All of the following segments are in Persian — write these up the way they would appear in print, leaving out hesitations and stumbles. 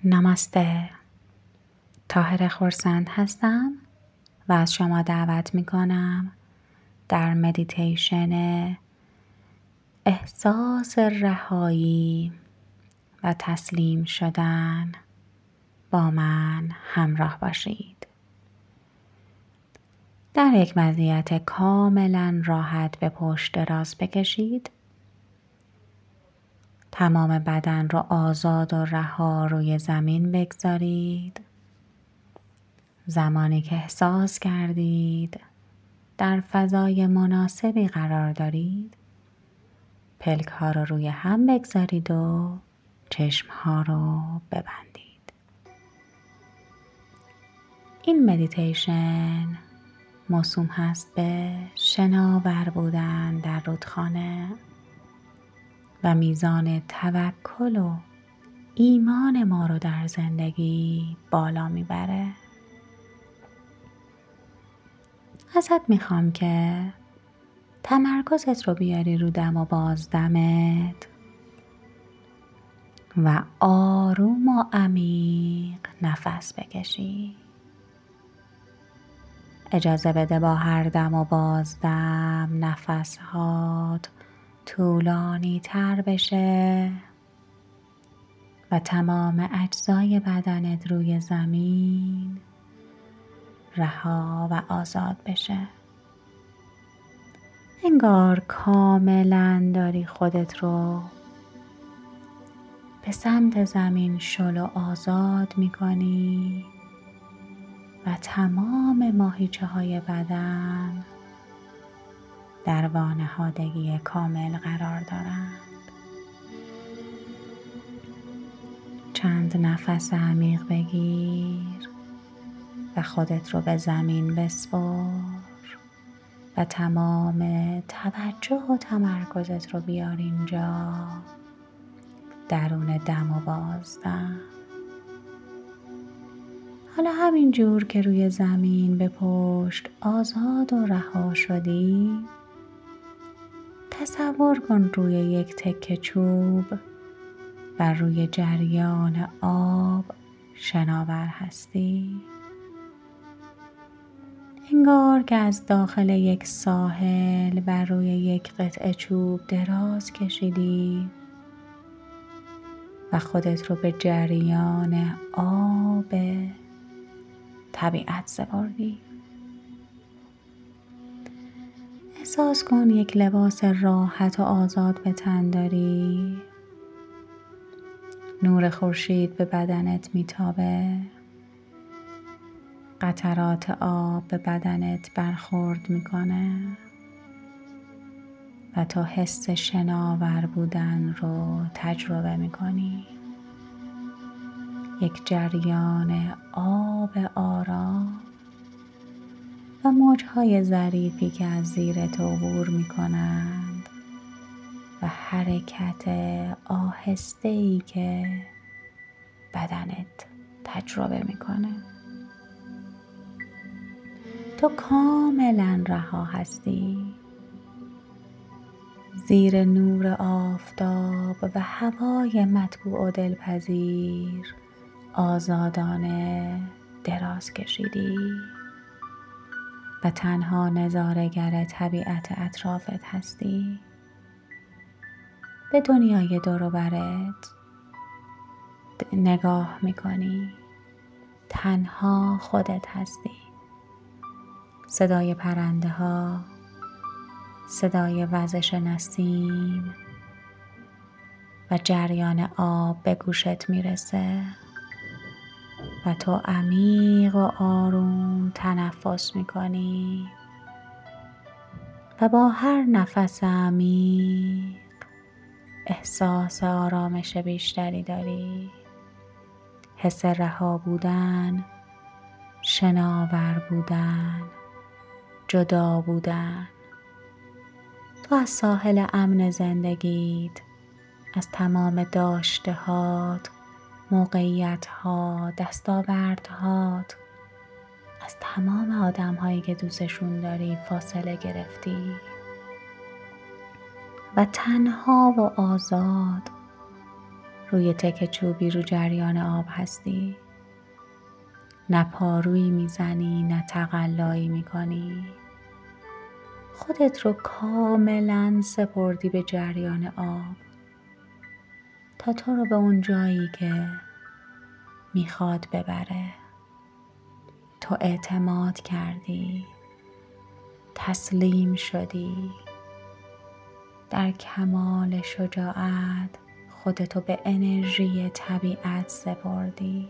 نماسته. طاهره خورسند هستم و از شما دعوت می کنم در مدیتیشن احساس رهایی و تسلیم شدن با من همراه باشید. در یک وضعیت کاملا راحت به پشت دراز بکشید. تمام بدن رو آزاد و رها روی زمین بگذارید. زمانی که احساس کردید در فضای مناسبی قرار دارید، پلک ها رو روی هم بگذارید و چشم ها رو ببندید. این مدیتیشن موسوم هست به شناور بودن در رودخانه و میزان توکل و ایمان ما رو در زندگی بالا میبره. ازت میخوام که تمرکزت رو بیاری رو دم و بازدمت و آروم و عمیق نفس بکشی. اجازه بده با هر دم و بازدم نفس هات طولانی تر بشه و تمام اجزای بدنت روی زمین رها و آزاد بشه. انگار کاملا داری خودت رو به سمت زمین شل و آزاد می‌کنی و تمام ماهیچه های بدن در وانهادگی کامل قرار دارند. چند نفس عمیق بگیر و خودت رو به زمین بسپار و تمام توجه و تمرکزت رو بیار اینجا درون دم و بازدم. حالا همین جور که روی زمین به پشت آزاد و رها شدی، تصور کن روی یک تکه چوب و روی جریان آب شناور هستی. انگار که از داخل یک ساحل بر روی یک قطعه چوب دراز کشیدی و خودت رو به جریان آب طبیعت سپردی. احساس کن یک لباس راحت و آزاد به تن داری. نور خورشید به بدنت میتابه. قطرات آب به بدنت برخورد میکنه و تو حس شناور بودن رو تجربه میکنی. یک جریان آب آرام و موجهای ظریفی که از زیر تو عبور میکنند و حرکت آهسته‌ای که بدنت تجربه میکنه. تو کاملا رها هستی. زیر نور آفتاب و هوای مطبوع و دلپذیر آزادانه دراز کشیدی و تنها نظاره‌گر طبیعت اطرافت هستی. به دنیای دور و برت نگاه میکنی. تنها خودت هستی. صدای پرنده ها، صدای وزش نسیم و جریان آب به گوشت میرسه و تو عمیق و آروم تنفس میکنی و با هر نفس عمیق احساس آرامش بیشتری داری. حس رها بودن، شناور بودن، جدا بودن. تو از ساحل امن زندگیت، از تمام داشته‌هات، موقعیت‌ها، دستاوردهات، از تمام آدم‌هایی که دوستشون داری فاصله گرفتی و تنها و آزاد روی تکه چوبی رو جریان آب هستی. نه پارویی میزنی نه تقلایی میکنی. خودت رو کاملا سپردی به جریان آب تا تو رو به اون جایی که میخواد ببره. تو اعتماد کردی، تسلیم شدی، در کمال شجاعت خودتو به انرژی طبیعت سپردی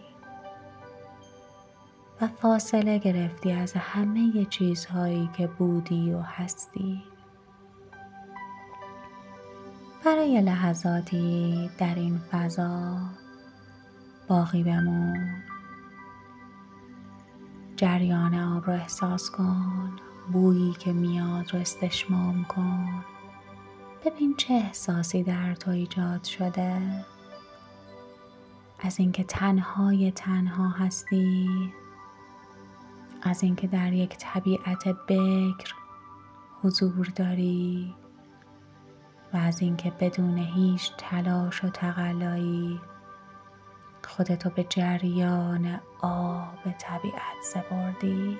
و فاصله گرفتی از همه چیزهایی که بودی و هستی. برای لحظاتی در این فضا باقی بمون. جریان آب رو احساس کن، بویی که میاد رو استشمام کن. ببین چه احساسی در تو ایجاد شده. از اینکه تنها هستی، از اینکه در یک طبیعت بکر حضور داری و از اینکه بدون هیچ تلاش و تقلایی خودتو به جریان آب طبیعت سپردی.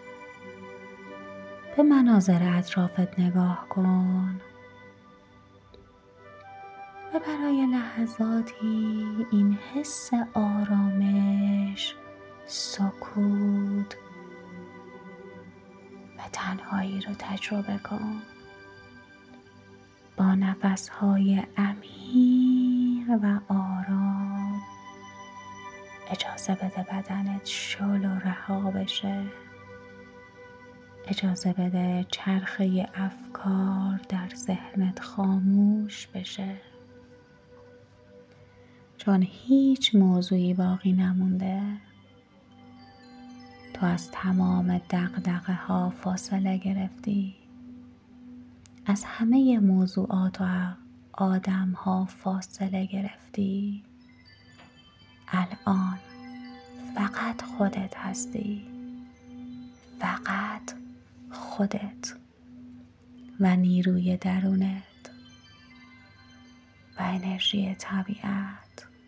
به مناظر اطرافت نگاه کن و برای لحظاتی این حس آرامش، سکوت و تنهایی رو تجربه کن. با نفس‌های عمیق و آرام اجازه بده بدنت شل و رها بشه. اجازه بده چرخه افکار در ذهنت خاموش بشه، چون هیچ موضوعی باقی نمونده. تو از تمام دغدغه ها فاصله گرفتی، از همه موضوعات و آدم ها فاصله گرفتی. الان فقط خودت هستی، فقط خودت و نیروی درونت و انرژی طبیعت.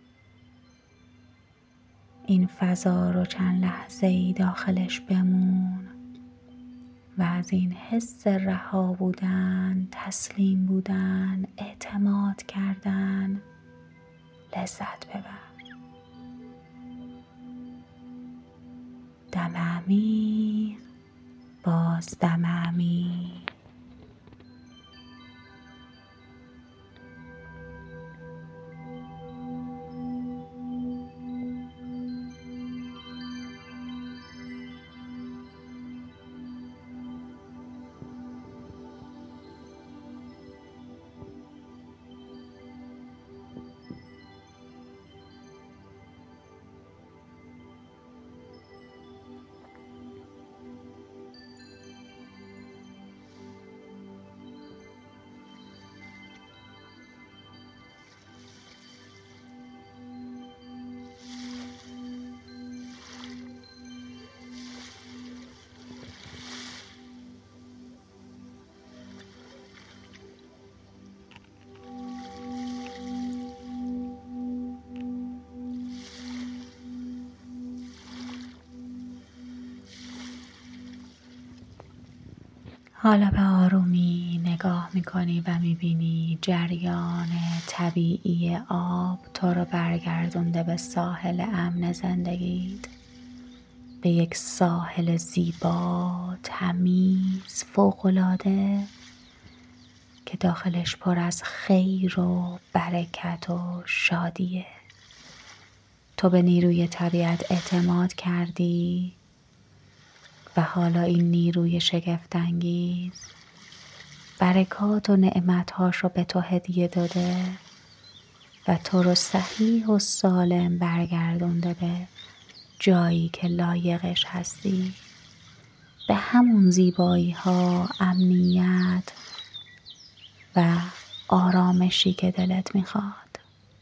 این فضا رو چند لحظه‌ای داخلش بمون و از این حس رها بودن، تسلیم بودن، اعتماد کردن لذت ببر. دم عمیق، باز دم عمیق. حالا به آرومی نگاه میکنی و میبینی جریان طبیعی آب تو رو برگردونده به ساحل امن زندگیت، به یک ساحل زیبا، تمیز، فوق‌العاده که داخلش پر از خیر و برکت و شادیه. تو به نیروی طبیعت اعتماد کردی و حالا این نیروی شگفت‌انگیز برکات و نعمت‌هاش رو به تو هدیه داده و تو رو صحیح و سالم برگردونده به جایی که لایقش هستی، به همون زیبایی‌ها، امنیت و آرامشی که دلت میخواد.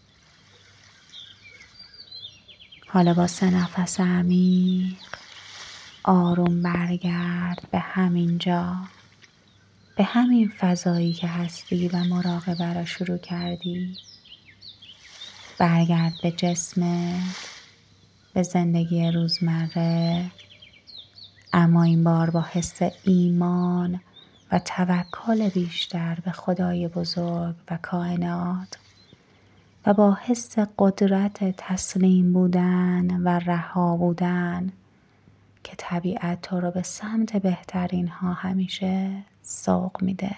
حالا با 3 نفس عمیق آروم برگرد به همین جا، به همین فضایی که هستی و مراقبه را شروع کردی. برگرد به جسمت، به زندگی روزمره، اما این بار با حس ایمان و توکل بیشتر به خدای بزرگ و کائنات و با حس قدرت تسلیم بودن و رها بودن که طبیعت تو رو به سمت بهترین ها همیشه سوق میده.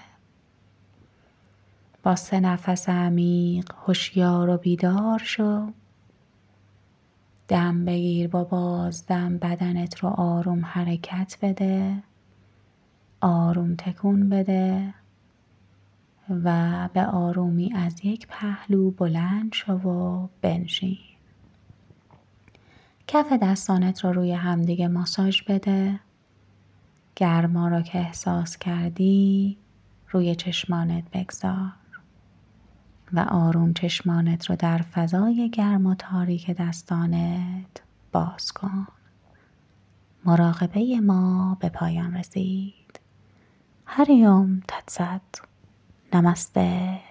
با 3 نفس عمیق هوشیار و بیدار شو. دم بگیر، با بازدم بدنت رو آروم حرکت بده، آروم تکون بده و به آرومی از یک پهلو بلند شو و بنشین. کف دستانت رو روی همدیگه ماساژ بده. گرما را که احساس کردی روی چشمانت بگذار و آروم چشمانت رو در فضای گرم و تاریک دستانت باز کن. مراقبه ما به پایان رسید. هری اوم تت ست. نمسته.